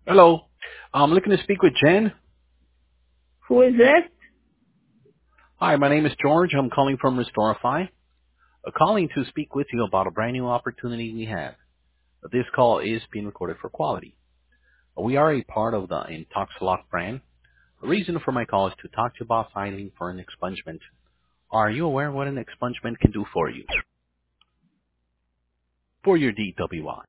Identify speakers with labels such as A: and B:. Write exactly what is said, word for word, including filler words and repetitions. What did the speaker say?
A: Hello. I'm looking to speak with Jen.
B: Who is it?
A: Hi, my name is George. I'm calling from Restorify. Uh, calling to speak with you about a brand new opportunity we have. Uh, This call is being recorded for quality. Uh, We are a part of the IntoxLock brand. The reason for my call is to talk to you about filing for an expungement. Are you aware what an expungement can do for you? For your D W I.